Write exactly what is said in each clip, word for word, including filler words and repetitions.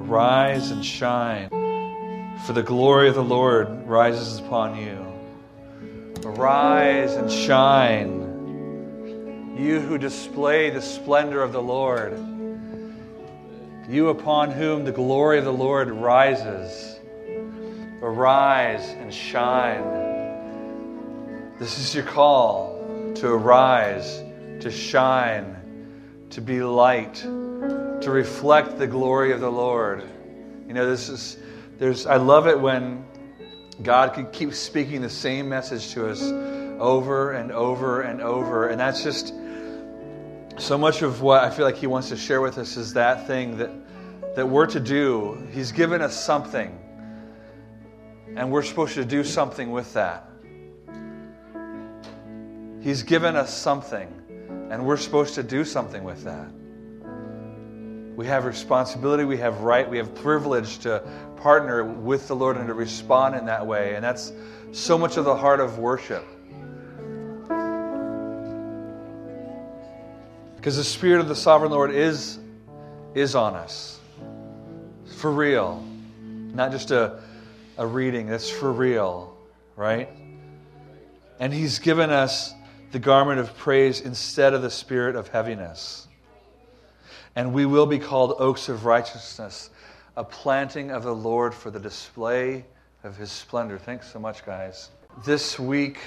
Arise and shine, for the glory of the Lord rises upon you. Arise and shine, you who display the splendor of the Lord, you upon whom the glory of the Lord rises. Arise and shine. This is your call to arise, to shine, to be light, to reflect the glory of the Lord. You know, this is, there's, I love it when God can keep speaking the same message to us over and over and over. And that's just so much of what I feel like He wants to share with us is that thing that, that we're to do. He's given us something, and we're supposed to do something with that. He's given us something, and we're supposed to do something with that. We have responsibility, we have right, we have privilege to partner with the Lord and to respond in that way. And that's so much of the heart of worship. Because the Spirit of the Sovereign Lord is, is on us. For real. Not just a, a reading, that's for real, right? And He's given us the garment of praise instead of the spirit of heaviness. And we will be called oaks of righteousness, a planting of the Lord for the display of His splendor. Thanks so much, guys. This week,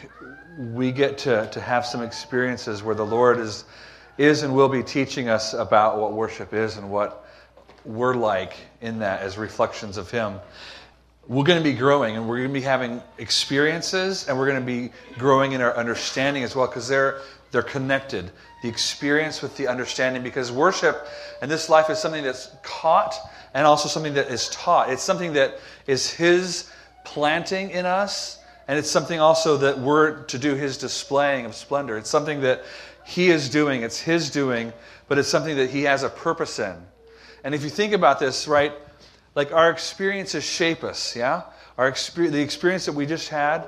we get to, to have some experiences where the Lord is, is and will be teaching us about what worship is and what we're like in that as reflections of Him. We're going to be growing, and we're going to be having experiences, and we're going to be growing in our understanding as well, because they're they're connected. The experience with the understanding, because worship and this life is something that's caught and also something that is taught. It's something that is His planting in us, and it's something also that we're to do His displaying of splendor. It's something that He is doing. It's His doing, but it's something that He has a purpose in. And if you think about this, right, like our experiences shape us, yeah? Our experience, the experience that we just had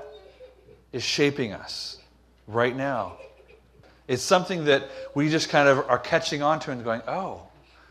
is shaping us right now. It's something that we just kind of are catching on to and going, oh,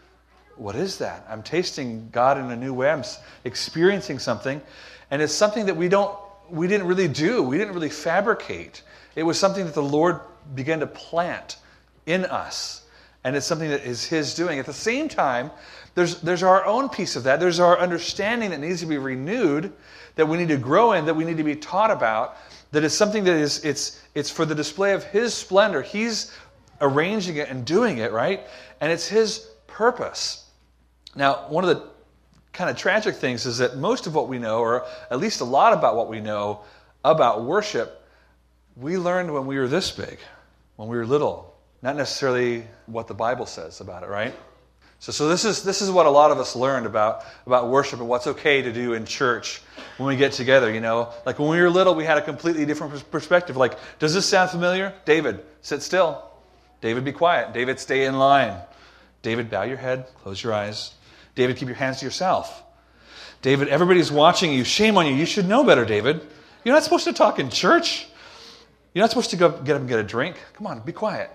what is that? I'm tasting God in a new way. I'm experiencing something. And it's something that we don't, we didn't really do. We didn't really fabricate. It was something that the Lord began to plant in us. And it's something that is His doing. At the same time, There's there's our own piece of that. There's our understanding that needs to be renewed, that we need to grow in, that we need to be taught about, that is something that is, it's it's for the display of His splendor. He's arranging it and doing it, right? And it's His purpose. Now, one of the kind of tragic things is that most of what we know, or at least a lot about what we know about worship, we learned when we were this big, when we were little. Not necessarily what the Bible says about it, right? So, so this is this is what a lot of us learned about, about worship and what's okay to do in church when we get together, you know. Like when we were little, we had a completely different perspective. Like, does this sound familiar? David, sit still. David, be quiet. David, stay in line. David, bow your head, close your eyes. David, keep your hands to yourself. David, everybody's watching you. Shame on you. You should know better, David. You're not supposed to talk in church. You're not supposed to go get up and get a drink. Come on, be quiet.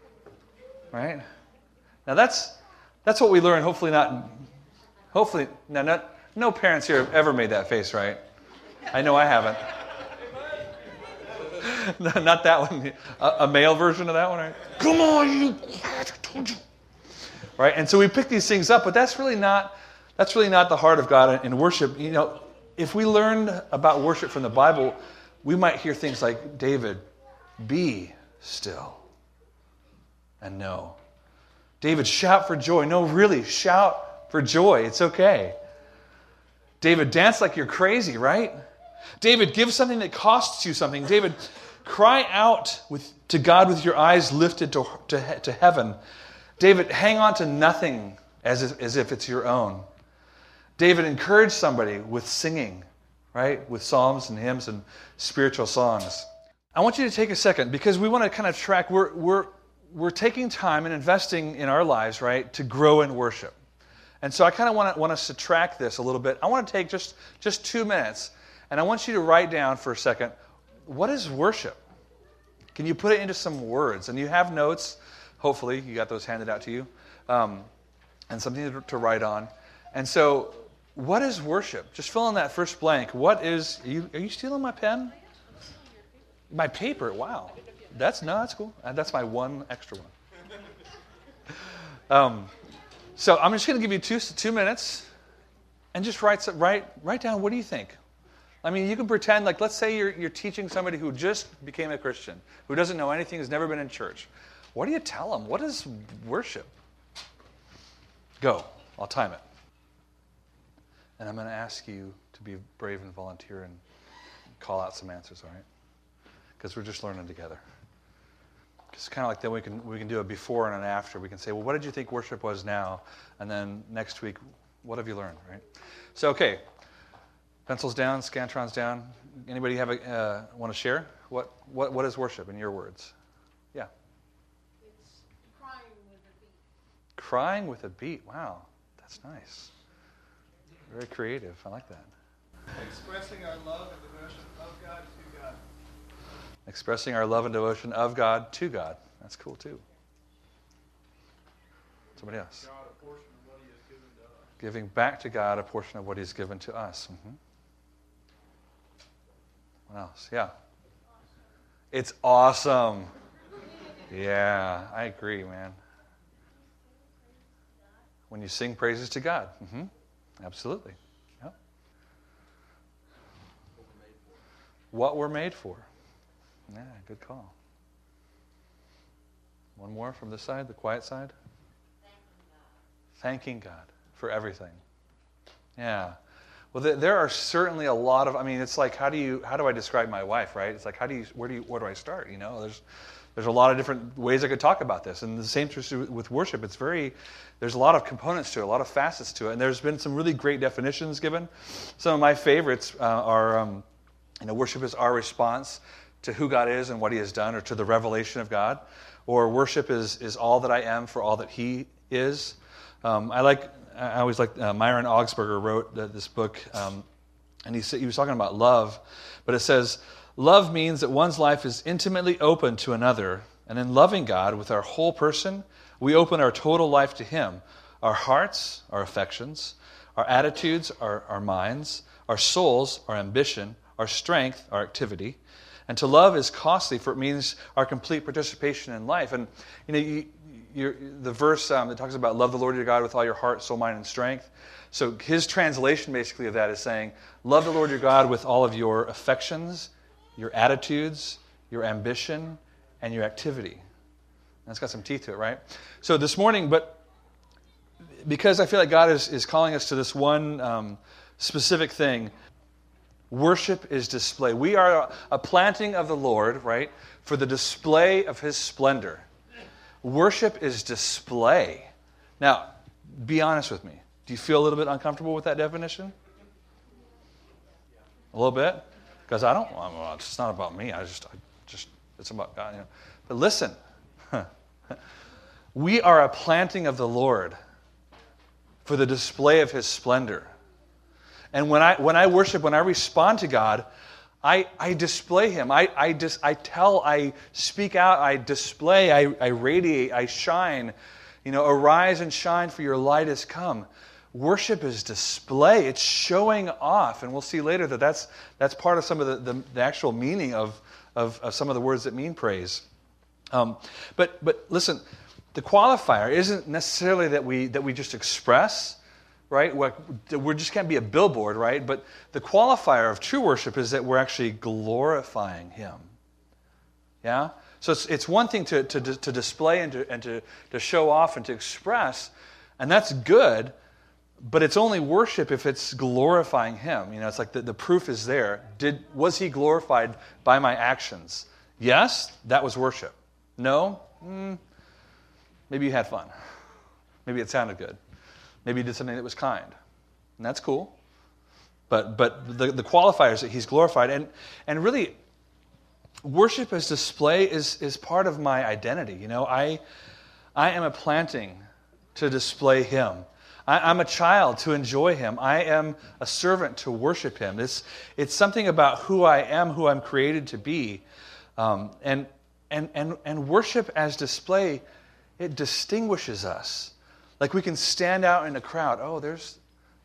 Right? Now that's... That's what we learn. Hopefully not, hopefully, no, not, no parents here have ever made that face, right? I know I haven't. No, not that one. A, a male version of that one, right? Come on, you. I told you. Right? And so we pick these things up, but that's really not, that's really not the heart of God in worship. You know, if we learned about worship from the Bible, we might hear things like, David, be still and know. David, shout for joy. No, really, shout for joy. It's okay. David, dance like you're crazy, right? David, give something that costs you something. David, cry out with, to God with your eyes lifted to, to, to heaven. David, hang on to nothing as if, as if it's your own. David, encourage somebody with singing, right? With psalms and hymns and spiritual songs. I want you to take a second because we want to kind of track, we're, we're, we're taking time and investing in our lives, right, to grow in worship. And so I kind of want, to, want us to track this a little bit. I want to take just, just two minutes, and I want you to write down for a second, what is worship? Can you put it into some words? And you have notes, hopefully, you got those handed out to you, um, and something to, to write on. And so, what is worship? Just fill in that first blank. What is, are you, are you stealing my pen? My paper, wow. That's, no, that's cool. That's my one extra one. Um, so I'm just going to give you two, two minutes and just write, write, write down, what do you think? I mean, you can pretend, like, let's say you're, you're teaching somebody who just became a Christian, who doesn't know anything, has never been in church. What do you tell them? What is worship? Go. I'll time it. And I'm going to ask you to be brave and volunteer and call out some answers, all right? Because we're just learning together. It's kind of like then we can we can do a before and an after. We can say, well, what did you think worship was now? And then next week, what have you learned, right? So, okay. Pencils down, Scantrons down. Anybody have a uh, want to share? What what what is worship in your words? Yeah. It's crying with a beat. Crying with a beat. Wow, that's nice. Very creative. I like that. Expressing our love and devotion of God to God. Expressing our love and devotion of God to God. That's cool too. Somebody else. God a portion of what He has given to us. Giving back to God a portion of what He's given to us. Mm-hmm. What else? Yeah. It's awesome. Yeah, I agree, man. When you sing praises to God. Mm-hmm. Absolutely. Yep. What we're made for. Yeah, good call. One more from this side, the quiet side. Thanking God, Thanking God for everything. Yeah. Well, th- there are certainly a lot of. I mean, it's like, how do you? How do I describe my wife? Right? It's like, how do you? Where do you? Where do I start? You know, there's there's a lot of different ways I could talk about this, and the same true with worship. It's very. There's a lot of components to it, a lot of facets to it, and there's been some really great definitions given. Some of my favorites uh, are, um, you know, worship is our response to who God is and what He has done, or to the revelation of God, or worship is is all that I am for all that He is. Um, I like. I always like uh, Myron Augsburger wrote uh, this book, um, and he he was talking about love, but it says, love means that one's life is intimately open to another, and in loving God with our whole person, we open our total life to Him, our hearts, our affections, our attitudes, our, our minds, our souls, our ambition, our strength, our activity. And to love is costly, for it means our complete participation in life. And you know, you, you're, the verse um, that talks about love the Lord your God with all your heart, soul, mind, and strength. So his translation basically of that is saying, love the Lord your God with all of your affections, your attitudes, your ambition, and your activity. And it's got some teeth to it, right? So this morning, but because I feel like God is, is calling us to this one um, specific thing, worship is display. We are a planting of the Lord, right, for the display of His splendor. Worship is display. Now, be honest with me. Do you feel a little bit uncomfortable with that definition? A little bit? Because I don't, well, it's not about me. I just, I just, it's about God. You know. But listen, we are a planting of the Lord for the display of His splendor. And when I when I worship, when I respond to God, I, I display Him. I I, dis, I tell, I speak out, I display, I, I radiate, I shine. You know, arise and shine, for your light has come. Worship is display. It's showing off. And we'll see later that that's, that's part of some of the, the, the actual meaning of, of, of some of the words that mean praise. Um, but but listen, the qualifier isn't necessarily that we that we just express, right? We just can't be a billboard, right? But the qualifier of true worship is that we're actually glorifying Him. Yeah? So it's it's one thing to to, to display and to and to, to show off and to express, and that's good, but it's only worship if it's glorifying Him. You know, it's like the, the proof is there. Did was He glorified by my actions? Yes, that was worship. No? Mm, maybe you had fun. Maybe it sounded good. Maybe you did something that was kind. And that's cool. But but the, the qualifier is that He's glorified. And and really, worship as display is, is part of my identity. You know, I I am a planting to display Him. I, I'm a child to enjoy Him. I am a servant to worship Him. It's it's something about who I am, who I'm created to be. Um, and and and and worship as display, it distinguishes us. Like we can stand out in a crowd. Oh, there's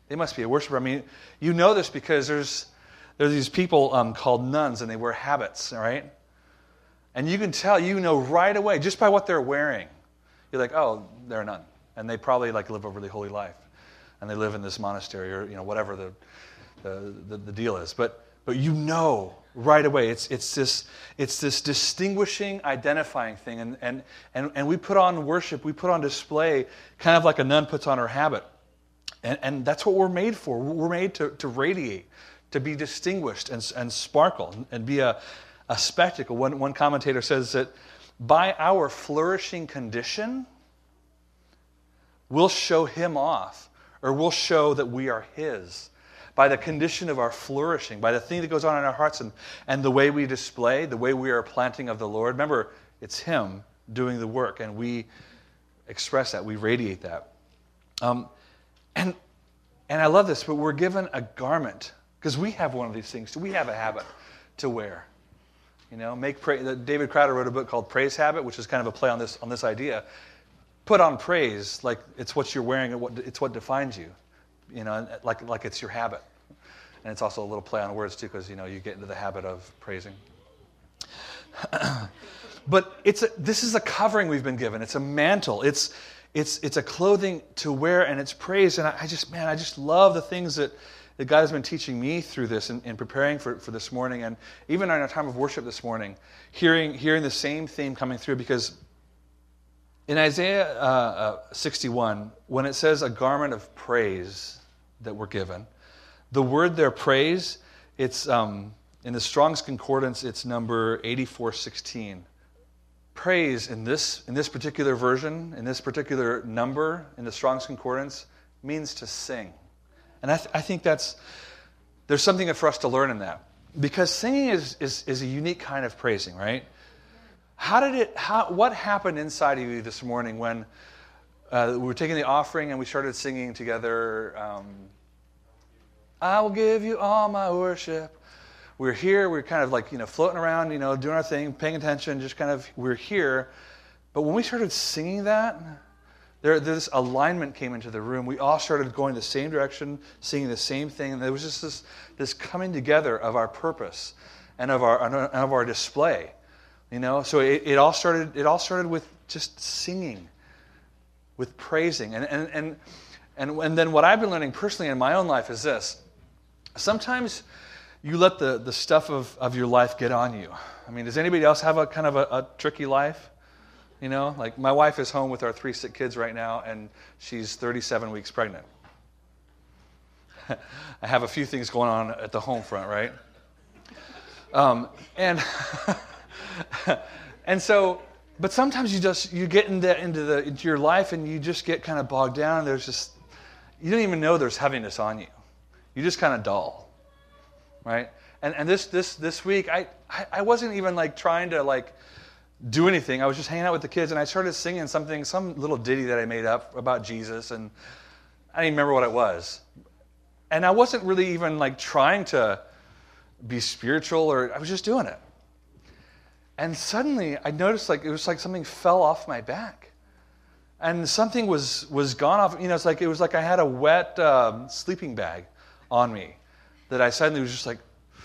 They must be a worshiper. I mean, you know this because there's there's these people um, called nuns, and they wear habits, all right? And you can tell, you know right away, just by what they're wearing. You're like, oh, they're a nun. And they probably like live a really holy life. And they live in this monastery or, you know, whatever the the, the, the deal is. But but you know right away. It's it's this it's this distinguishing, identifying thing. And and, and, and we put on worship, we put on display kind of like a nun puts on her habit. And, and that's what we're made for. We're made to, to radiate, to be distinguished and, and sparkle and be a, a spectacle. One, one commentator says that by our flourishing condition, we'll show him off, or we'll show that we are his. By the condition of our flourishing, by the thing that goes on in our hearts and, and the way we display, the way we are planting of the Lord. Remember, it's him doing the work, and we express that, we radiate that. Um, And and I love this, but we're given a garment because we have one of these things. We have a habit to wear. You know, make praise. David Crowder wrote a book called Praise Habit, which is kind of a play on this on this idea. Put on praise like it's what you're wearing and what it's what defines you. You know, like like it's your habit. And it's also a little play on words too, because you know you get into the habit of praising. But it's a, this is a covering we've been given. It's a mantle. It's It's it's a clothing to wear, and it's praise. And I, I just, man, I just love the things that, that God has been teaching me through this and, and preparing for, for this morning. And even in our time of worship this morning, hearing hearing the same theme coming through. Because in Isaiah uh, uh, sixty-one, when it says a garment of praise that we're given, the word there, praise, it's um, in the Strong's Concordance, it's number eighty-four sixteen. Praise in this in this particular version, in this particular number, in the Strong's Concordance, means to sing. And I, th- I think that's, there's something for us to learn in that. Because singing is, is, is a unique kind of praising, right? How did it, how, what happened inside of you this morning when uh, we were taking the offering and we started singing together, um, I will give you all my worship. We're here, we're kind of like, you know, floating around, you know, doing our thing, paying attention, just kind of, we're here. But when we started singing that, there, this alignment came into the room. We all started going the same direction, singing the same thing. And there was just this, this coming together of our purpose and of our, and of our display. You know, so it, it all started, it all started with just singing, with praising. And, and, and, and, and then what I've been learning personally in my own life is this. Sometimes you let the, the stuff of, of your life get on you. I mean, does anybody else have a kind of a, a tricky life? You know, like my wife is home with our three sick kids right now, and she's thirty-seven weeks pregnant. I have a few things going on at the home front, right? Um, and and so, but sometimes you just you get into into the into your life, and you just get kind of bogged down. There's just you don't even know there's heaviness on you. You just kind of dull. Right, and and this this this week, I, I I wasn't even like trying to like do anything. I was just hanging out with the kids, and I started singing something, some little ditty that I made up about Jesus, and I didn't remember what it was. And I wasn't really even like trying to be spiritual, or I was just doing it. And suddenly, I noticed like it was like something fell off my back, and something was was gone off. You know, it's like it was like I had a wet um, sleeping bag on me. That I suddenly was just like,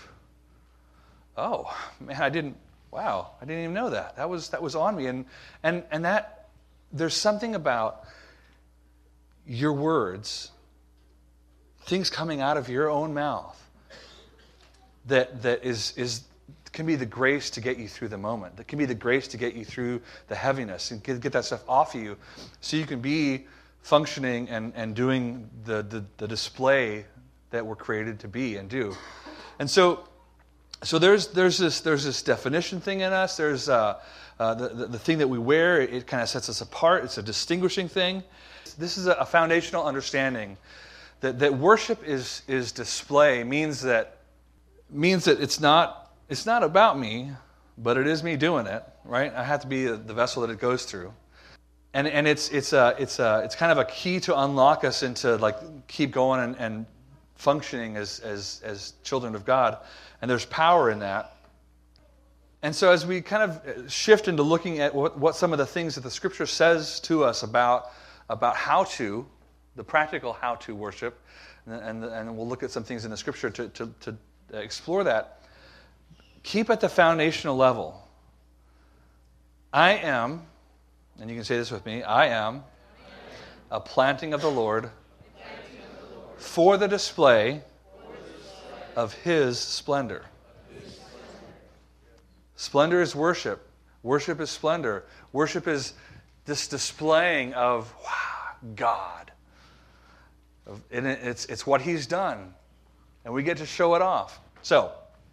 oh man, I didn't. Wow, I didn't even know that. That was that was on me, and and and that there's something about your words, things coming out of your own mouth, that that is is can be the grace to get you through the moment. That can be the grace to get you through the heaviness and get, get that stuff off of you, so you can be functioning and and doing the the, the display that we're created to be and do. And so so there's there's this there's this definition thing in us. There's uh, uh, the, the the thing that we wear. It, it kind of sets us apart. It's a distinguishing thing. This is a, a foundational understanding that, that worship is is display means that means that it's not it's not about me, but it is me doing it. Right? I have to be the vessel that it goes through. And and it's it's a it's a it's kind of a key to unlock us into like keep going and, and functioning as, as as children of God, and there's power in that. And so as we kind of shift into looking at what, what some of the things that the Scripture says to us about about how to, the practical how to worship, and, and, and we'll look at some things in the Scripture to, to, to explore that. Keep at the foundational level. I am, and you can say this with me, I am a planting of the Lord for the display of His splendor. Splendor is worship. Worship is splendor. Worship is this displaying of, wow, God. And it's, it's what He's done. And we get to show it off. So,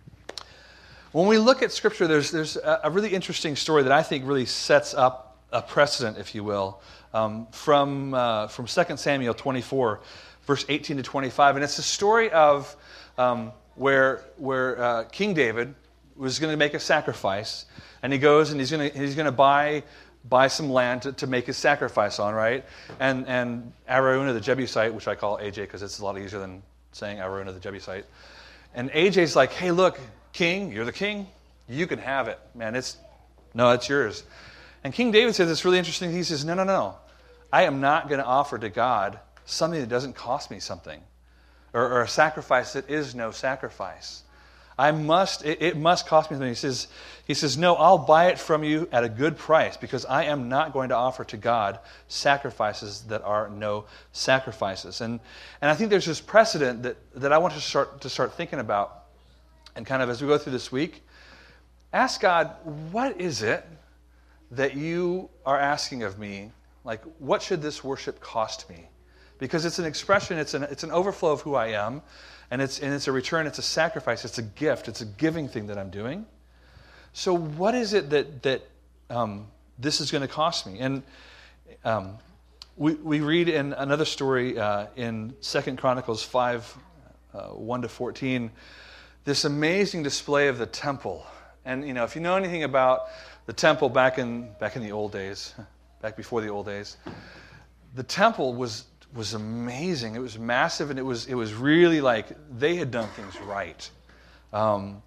when we look at Scripture, there's, there's a, a really interesting story that I think really sets up a precedent, if you will, um, from, uh, from Second Samuel twenty-four, verse eighteen to twenty-five. And it's a story of um, where, where uh, King David was going to make a sacrifice, and he goes and he's going to he's going to buy buy some land to, to make his sacrifice on, right? And and Araunah the Jebusite, which I call A J because it's a lot easier than saying Araunah the Jebusite. And A J's like, hey, look, King, you're the king. You can have it, man. It's no, it's yours. And King David says it's really interesting. He says, no, no, no. I am not going to offer to God something that doesn't cost me something, or, or a sacrifice that is no sacrifice. I must, it, it must cost me something. He says, he says, no, I'll buy it from you at a good price because I am not going to offer to God sacrifices that are no sacrifices. And and I think there's this precedent that, that I want to start to start thinking about. And kind of as we go through this week, ask God, what is it that you are asking of me? Like, what should this worship cost me? Because it's an expression, it's an it's an overflow of who I am. And it's and it's a return, it's a sacrifice, it's a gift, it's a giving thing that I'm doing. So what is it that that um, this is going to cost me? And um, we we read in another story uh, in Second Chronicles five, uh, one to fourteen, this amazing display of the temple. And you know, if you know anything about the temple back in back in the old days, back before the old days, the temple was. was amazing. It was massive, and it was it was really like they had done things right. Um,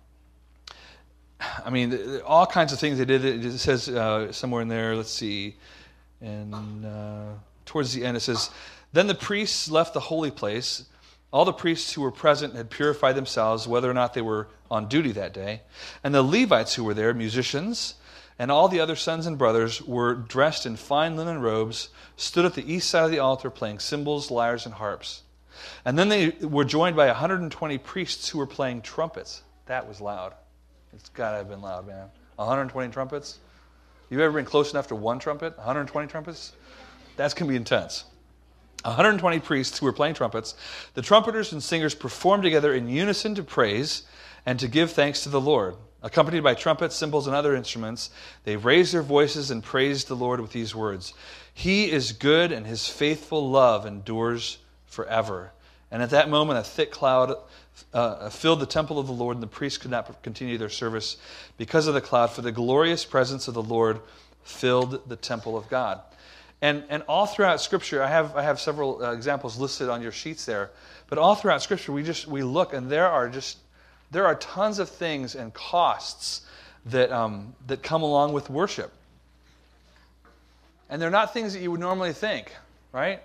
I mean, all kinds of things they did. It says uh, somewhere in there, let's see, and uh, towards the end it says, then the priests left the holy place. All the priests who were present had purified themselves, whether or not they were on duty that day. And the Levites who were there, musicians, and all the other sons and brothers were dressed in fine linen robes, stood at the east side of the altar playing cymbals, lyres, and harps. And then they were joined by one hundred twenty priests who were playing trumpets. That was loud. It's got to have been loud, man. one hundred twenty trumpets? You ever been close enough to one trumpet? one hundred twenty trumpets? That's going to be intense. one hundred twenty priests who were playing trumpets. The trumpeters and singers performed together in unison to praise and to give thanks to the Lord. Accompanied by trumpets, cymbals, and other instruments, they raised their voices and praised the Lord with these words, He is good, and His faithful love endures forever. And at that moment, a thick cloud uh, filled the temple of the Lord, and the priests could not continue their service because of the cloud, for the glorious presence of the Lord filled the temple of God. And and all throughout Scripture, I have I have several uh, examples listed on your sheets there, but all throughout Scripture, we just we look, and there are just There are tons of things and costs that um, that come along with worship. And they're not things that you would normally think, right?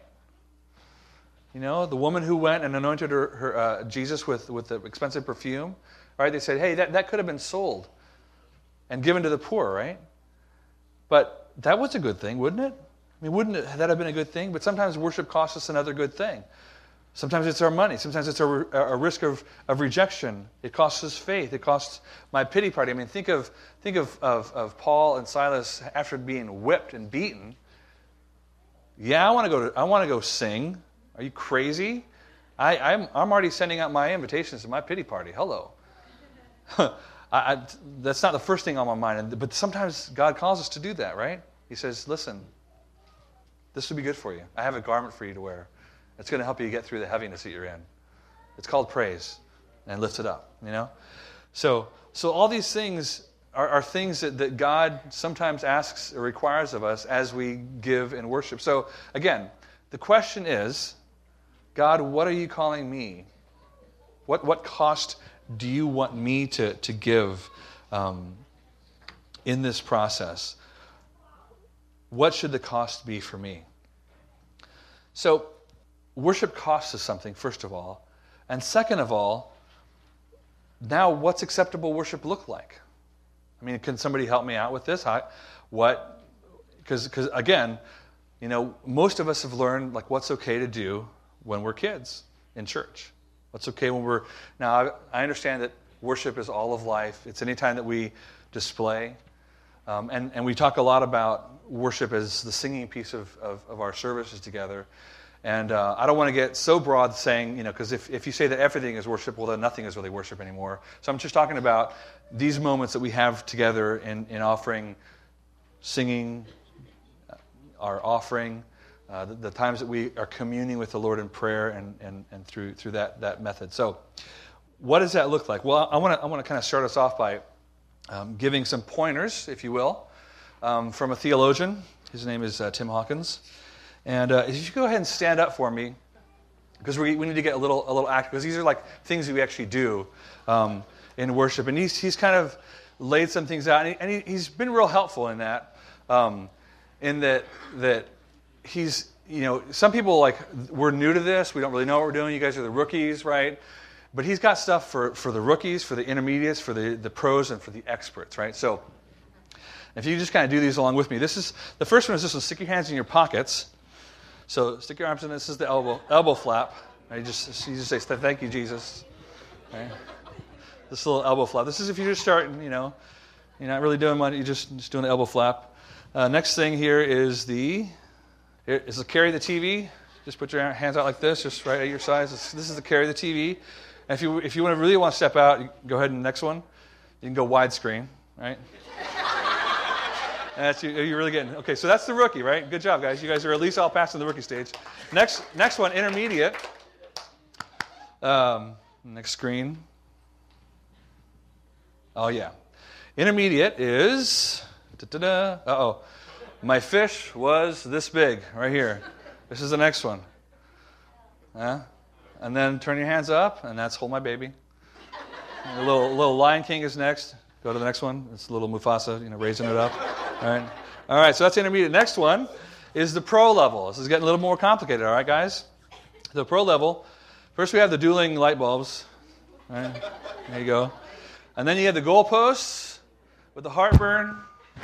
You know, the woman who went and anointed her, her uh, Jesus with, with the expensive perfume, right? They said, hey, that, that could have been sold and given to the poor, right? But that was a good thing, wouldn't it? I mean, wouldn't it, that have been a good thing? But sometimes worship costs us another good thing. Sometimes it's our money. Sometimes it's a, a risk of, of rejection. It costs us faith. It costs my pity party. I mean, think of think of, of, of Paul and Silas after being whipped and beaten. Yeah, I want to go. To, I want to go sing. Are you crazy? I, I'm I'm already sending out my invitations to my pity party. Hello. I, I, that's not the first thing on my mind. But sometimes God calls us to do that, right? He says, "Listen, this would be good for you. I have a garment for you to wear. It's going to help you get through the heaviness that you're in. It's called praise, and lift it up, you know? So so all these things are, are things that, that God sometimes asks or requires of us as we give in worship. So again, the question is, God, what are you calling me? What what cost do you want me to, to give um, in this process? What should the cost be for me? So worship costs us something, first of all. And second of all, now what's acceptable worship look like? I mean, can somebody help me out with this? How, what, because because again, you know, most of us have learned like what's okay to do when we're kids in church. What's okay when we're, now I, I understand that worship is all of life. It's any time that we display. Um, and, and we talk a lot about worship as the singing piece of, of, of our services together. And uh, I don't want to get so broad saying, you know, because if, if you say that everything is worship, well, then nothing is really worship anymore. So I'm just talking about these moments that we have together in, in offering, singing, our offering, uh, the, the times that we are communing with the Lord in prayer and, and, and through through that, that method. So what does that look like? Well, I want to I want to kind of start us off by um, giving some pointers, if you will, um, from a theologian. His name is uh, Tim Hawkins. And uh, if you go ahead and stand up for me, because we, we need to get a little a little active, because these are like things that we actually do um, in worship. And he's he's kind of laid some things out, and, he, and he, he's been real helpful in that, um, in that that he's, you know, some people like, we're new to this, we don't really know what we're doing, you guys are the rookies, right? But he's got stuff for, for the rookies, for the intermediates, for the, the pros, and for the experts, right? So if you just kind of do these along with me, this is, the first one is this one, stick your hands in your pockets. So stick your arms in. This is the elbow elbow flap. Right? You just you just say thank you, Jesus. Right? This little elbow flap. This is if you're just starting. You know, you're not really doing much. You're just just doing the elbow flap. Uh, next thing here is the here is the carry the T V. Just put your hands out like this, just right at your size. This, this is the carry the T V. And if you if you want to really want to step out, you go ahead and next one. You can go widescreen, right? That's you, you're really getting, okay, so that's the rookie, right? Good job, guys. You guys are at least all passing the rookie stage. Next next one, intermediate. Um, next screen. Oh, yeah. Intermediate is, da-da-da, uh-oh. My fish was this big, right here. This is the next one. Yeah? And then turn your hands up, and that's Hold My Baby. A little, little Lion King is next. Go to the next one. It's a little Mufasa, you know, raising it up. All right. All right, so that's intermediate. Next one is the pro level. This is getting a little more complicated, all right, guys? The pro level, first we have the dueling light bulbs. All right. There you go. And then you have the goalposts with the heartburn.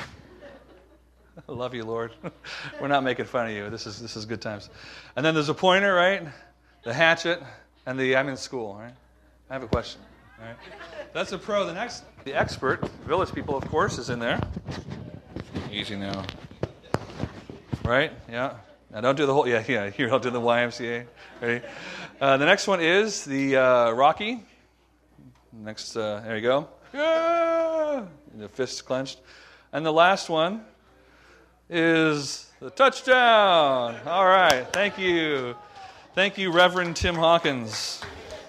I love you, Lord. We're not making fun of you. This is this is good times. And then there's a pointer, right? The hatchet, and the I'm in school, right? I have a question. All right. That's a pro. The next, the expert, Village People, of course, is in there. Easy now. Right? Yeah. Now don't do the whole, yeah, yeah, here, I'll do the Y M C A. Ready? Uh, the next one is the uh, Rocky. Next, uh, there you go. Yeah! The fists clenched. And the last one is the touchdown. All right. Thank you. Thank you, Reverend Tim Hawkins.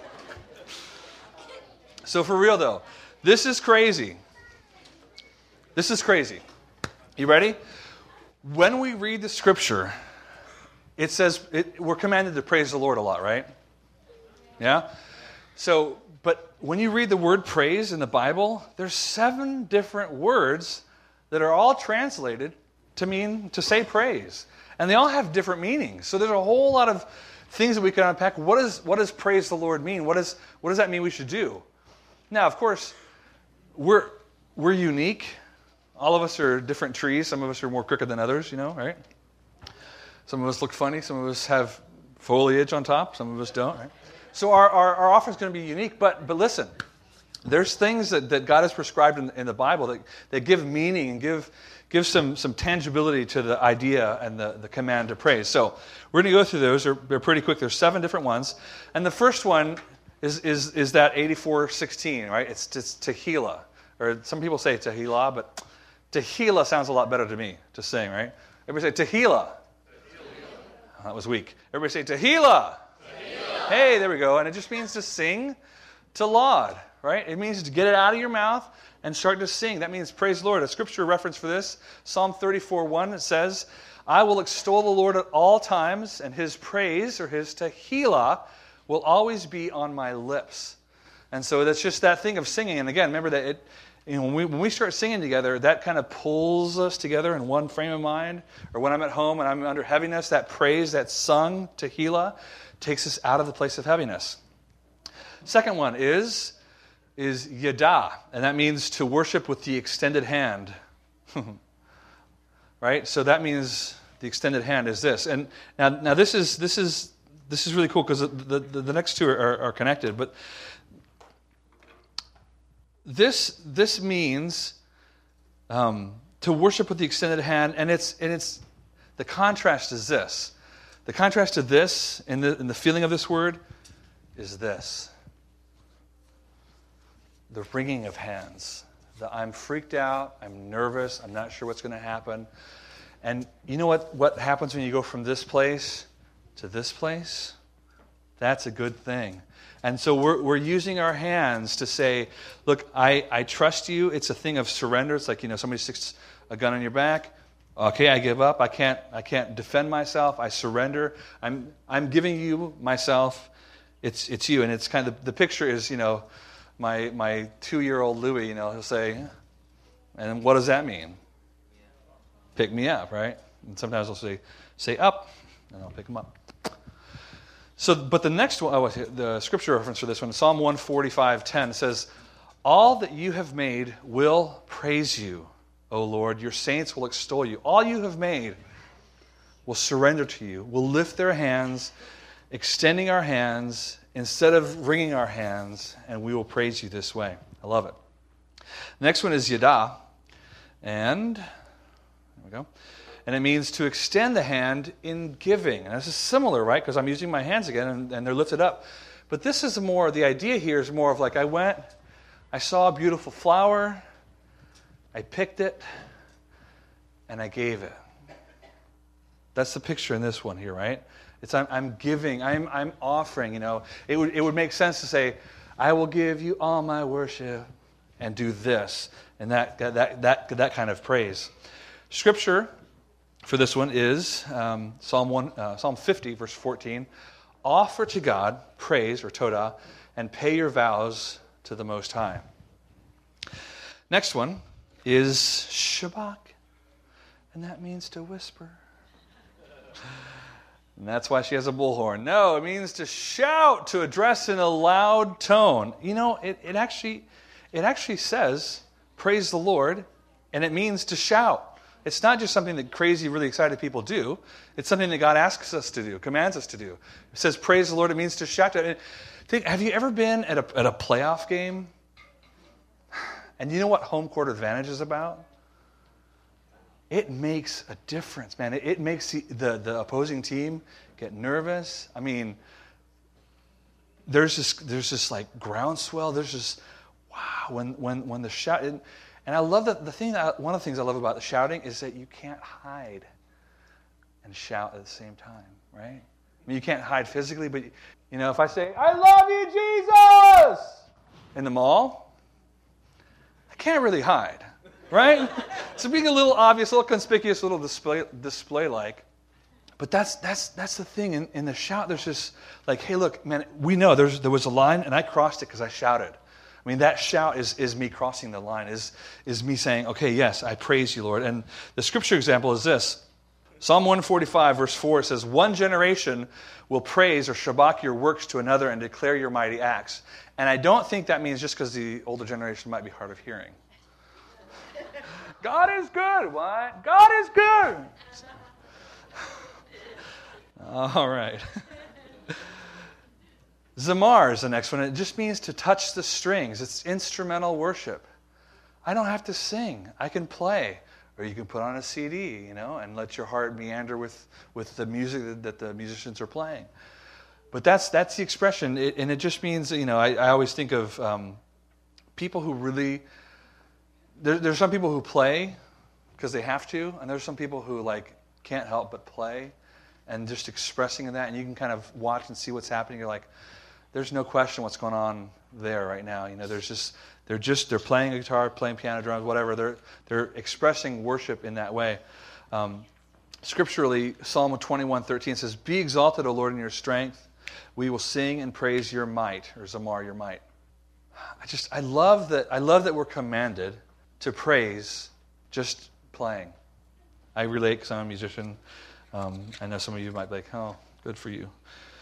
So for real, though, this is crazy. This is crazy. You ready? When we read the Scripture, it says it, we're commanded to praise the Lord a lot, right? Yeah? So, but when you read the word praise in the Bible, there's seven different words that are all translated to mean, to say praise. And they all have different meanings. So there's a whole lot of things that we can unpack. What, is, what does praise the Lord mean? What, is, what does that mean we should do? Now, of course, we're we're unique. All of us are different trees. Some of us are more crooked than others, you know, right? Some of us look funny. Some of us have foliage on top. Some of us don't, right? So our, our, our offer is going to be unique. But but listen, there's things that, that God has prescribed in, in the Bible that, that give meaning and give give some, some tangibility to the idea and the, the command to praise. So we're going to go through those. They're, they're pretty quick. There's seven different ones. And the first one is is is that eighty-four sixteen, right? It's, it's Tehillah. Or some people say Tehillah, but Tehillah sounds a lot better to me to sing, right? Everybody say Tehillah. Tehillah. Oh, that was weak. Everybody say Tehillah. Tehillah. Hey, there we go. And it just means to sing to laud, right? It means to get it out of your mouth and start to sing. That means praise the Lord. A scripture reference for this, Psalm thirty-four one, it says, I will extol the Lord at all times, and his praise, or his Tehillah, will always be on my lips. And so that's just that thing of singing. And again, remember that it, you know, when we when we start singing together, that kind of pulls us together in one frame of mind. Or when I'm at home and I'm under heaviness, that praise, that sung Tehillah, takes us out of the place of heaviness. Second one is, is yada, and that means to worship with the extended hand. Right? So that means the extended hand is this. And now, now this is this is this is really cool because the, the, the next two are, are connected. But this this means um, to worship with the extended hand, and it's and it's the contrast is this. The contrast to this in the in the feeling of this word is this. The wringing of hands. The I'm freaked out, I'm nervous, I'm not sure what's going to happen. And you know what, what happens when you go from this place to this place? That's a good thing. And so we're we're using our hands to say, look, I, I trust you. It's a thing of surrender. It's like, you know, somebody sticks a gun on your back. Okay, I give up. I can't I can't defend myself. I surrender. I'm I'm giving you myself. It's it's you. And it's kind of the picture is, you know, My my two-year-old Louis, you know, he'll say, and what does that mean? Pick me up, right? And sometimes he'll say, say up, and I'll pick him up. So, but the next one, oh, the scripture reference for this one, Psalm one forty-five ten says, all that you have made will praise you, O Lord. Your saints will extol you. All you have made will surrender to you, will lift their hands, extending our hands, instead of wringing our hands, and we will praise you this way. I love it. The next one is yada, and there we go. And it means to extend the hand in giving. And this is similar, right? Because I'm using my hands again, and, and they're lifted up. But this is more, the idea here is more of like I went, I saw a beautiful flower, I picked it, and I gave it. That's the picture in this one here, right? It's I'm, I'm giving, I'm I'm offering, you know. It would it would make sense to say, I will give you all my worship and do this and that that that that kind of praise. Scripture for this one is um, Psalm one uh, Psalm fifty verse fourteen. Offer to God praise or todah and pay your vows to the Most High. Next one is Shabach, and that means to whisper. And that's why she has a bullhorn. No, it means to shout, to address in a loud tone. You know, it, it actually it actually says, praise the Lord, and it means to shout. It's not just something that crazy, really excited people do. It's something that God asks us to do, commands us to do. It says, praise the Lord, it means to shout. Think, have you ever been at a, at a playoff game? And you know what home court advantage is about? It makes a difference, man. It, it makes the, the, the opposing team get nervous. I mean, there's this there's this like groundswell. There's this wow when when when the shout. And, and I love that the thing that one of the things I love about the shouting is that you can't hide and shout at the same time, right? I mean, you can't hide physically, but you know, if I say "I love you, Jesus" in the mall, I can't really hide. Right? So being a little obvious, a little conspicuous, a little display, display-like. But that's that's that's the thing. In, in the shout, there's just like, hey, look, man, we know there's there was a line, and I crossed it because I shouted. I mean, that shout is is me crossing the line, is is me saying, okay, yes, I praise you, Lord. And the scripture example is this. Psalm one forty-five, verse four, says, one generation will praise or shabach your works to another and declare your mighty acts. And I don't think that means just because the older generation might be hard of hearing. God is good. What? God is good. All right. Zamar is the next one. It just means to touch the strings. It's instrumental worship. I don't have to sing. I can play. Or you can put on a C D, you know, and let your heart meander with, with the music that, that the musicians are playing. But that's that's the expression. It, and it just means, you know, I, I always think of um, people who really... There, there's some people who play because they have to, and there's some people who like can't help but play, and just expressing in that, and you can kind of watch and see what's happening. You're like, there's no question what's going on there right now. You know, there's just they're just they're playing a guitar, playing piano, drums, whatever. They're they're expressing worship in that way. Um, scripturally, Psalm twenty-one thirteen says, "Be exalted, O Lord, in your strength. We will sing and praise your might," or Zamar, your might. I just I love that I love that we're commanded to praise just playing. I relate because I'm a musician. Um, I know some of you might be like, oh, good for you.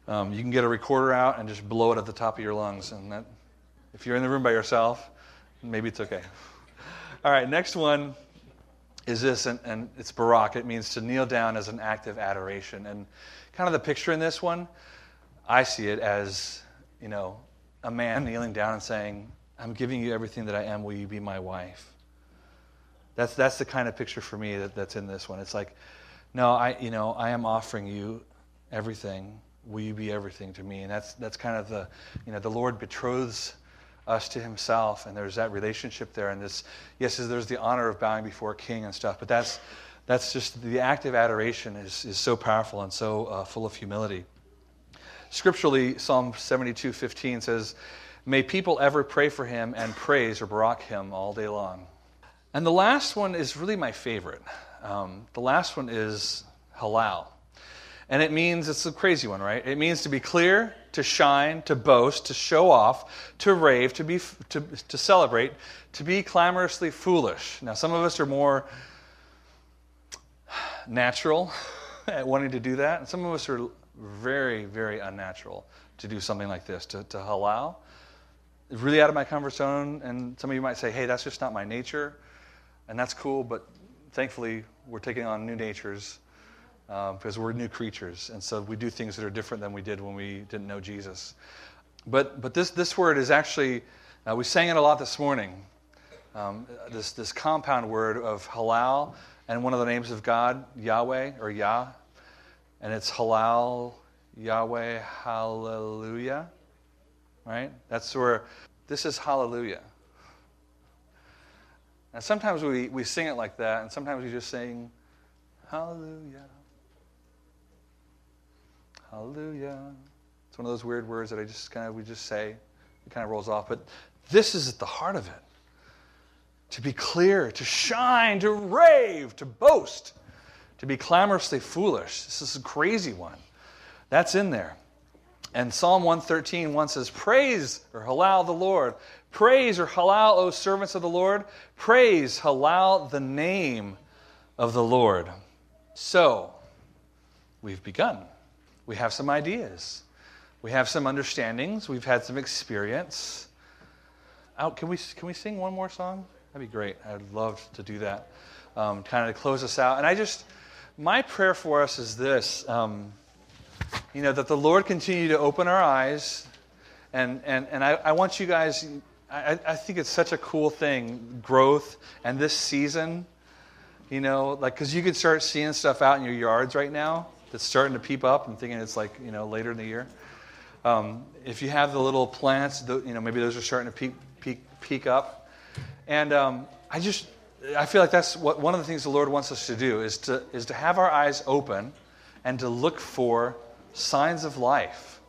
Um, you can get a recorder out and just blow it at the top of your lungs. And that, if you're in the room by yourself, maybe it's okay. All right, next one is this, and, and it's Barak. It means to kneel down as an act of adoration. And kind of the picture in this one, I see it as, you know, a man kneeling down and saying, I'm giving you everything that I am. Will you be my wife? That's that's the kind of picture for me that, that's in this one. It's like, no, I you know I am offering you everything. Will you be everything to me? And that's that's kind of the, you know, the Lord betroths us to himself, and there's that relationship there. And this, yes, there's the honor of bowing before a king and stuff, but that's that's just the act of adoration is is so powerful and so uh, full of humility. Scripturally, Psalm seventy-two fifteen says, may people ever pray for him and praise or barak him all day long. And the last one is really my favorite. Um, the last one is halal. And it means, it's a crazy one, right? It means to be clear, to shine, to boast, to show off, to rave, to be to, to celebrate, to be clamorously foolish. Now, some of us are more natural at wanting to do that, and some of us are very, very unnatural to do something like this, to, to halal. It's really out of my comfort zone, and some of you might say, hey, that's just not my nature, and that's cool, but thankfully we're taking on new natures. Uh, because we're new creatures, and so we do things that are different than we did when we didn't know Jesus. But but this this word is actually, uh, we sang it a lot this morning, um, this, this compound word of halal, and one of the names of God, Yahweh, or Yah, and it's halal, Yahweh, hallelujah, right? That's where, this is hallelujah. And sometimes we, we sing it like that, and sometimes we just sing, hallelujah. Hallelujah. It's one of those weird words that I just kind of, we just say, it kind of rolls off. But this is at the heart of it. To be clear, to shine, to rave, to boast, to be clamorously foolish. This is a crazy one. That's in there. And Psalm one thirteen one says, praise or halal the Lord. Praise or halal, O servants of the Lord. Praise, halal, the name of the Lord. So, we've begun. We have some ideas. We have some understandings. We've had some experience. Oh, can we can we sing one more song? That'd be great. I'd love to do that. Um, kind of to close us out. And I just, my prayer for us is this, um, you know, that the Lord continue to open our eyes. And and, and I, I want you guys, I, I think it's such a cool thing, growth, and this season, you know, like, because you could start seeing stuff out in your yards right now that's starting to peep up. I'm thinking it's like, you know, later in the year. Um, if you have the little plants, the, you know, maybe those are starting to peak, peak, peak up. And um, I just, I feel like that's what one of the things the Lord wants us to do is to is to have our eyes open and to look for signs of life.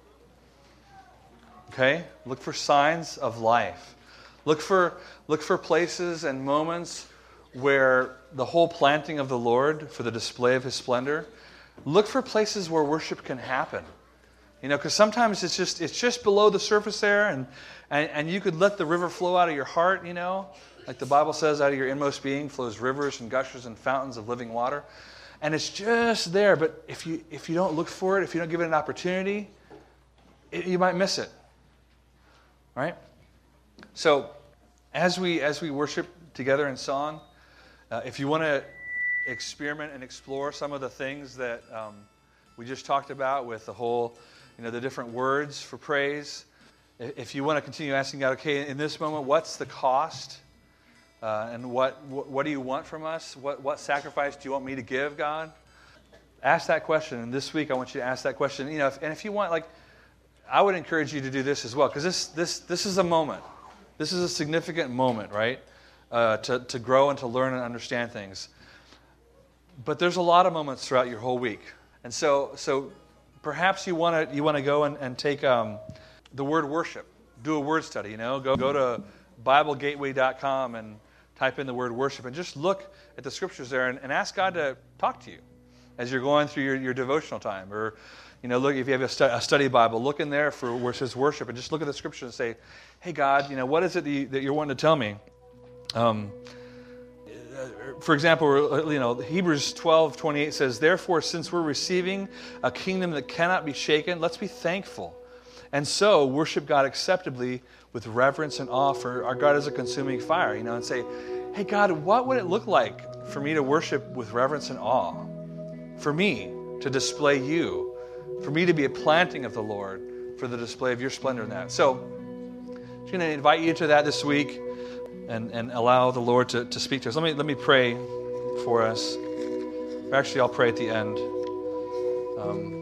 Okay? Look for signs of life. Look for look for places and moments where the whole planting of the Lord for the display of his splendor. Look for places where worship can happen. You know, because sometimes it's just it's just below the surface there, and, and, and you could let the river flow out of your heart, you know. Like the Bible says, out of your inmost being flows rivers and gushers and fountains of living water. And it's just there, but if you if you don't look for it, if you don't give it an opportunity, it, you might miss it. Right? So, as we as we worship together in song, uh, if you want to experiment and explore some of the things that um, we just talked about with the whole, you know, the different words for praise. If you want to continue asking God, okay, in this moment, what's the cost? Uh, and what, what what do you want from us? What what sacrifice do you want me to give, God? Ask that question. And this week, I want you to ask that question. You know, if, and if you want, like, I would encourage you to do this as well, because this this this is a moment. This is a significant moment, right? Uh, to to grow and to learn and understand things. But there's a lot of moments throughout your whole week, and so so perhaps you want to you want to go and, and take um, the word worship, do a word study. You know, go go to Bible Gateway dot com and type in the word worship, and just look at the scriptures there, and, and ask God to talk to you as you're going through your, your devotional time, or you know, look if you have a, stu- a study Bible, look in there for where it says worship, and just look at the scriptures and say, "Hey God, you know, what is it that, you, that you're wanting to tell me?" Um, for example, you know, Hebrews twelve twenty-eight says, therefore, since we're receiving a kingdom that cannot be shaken, let's be thankful. And so worship God acceptably with reverence and awe, for our God is a consuming fire, you know, and say, hey, God, what would it look like for me to worship with reverence and awe? For me to display you, for me to be a planting of the Lord, for the display of your splendor in that. So I'm going to invite you to that this week and, and allow the Lord to, to speak to us. Let me, let me pray for us. Actually, I'll pray at the end. Um,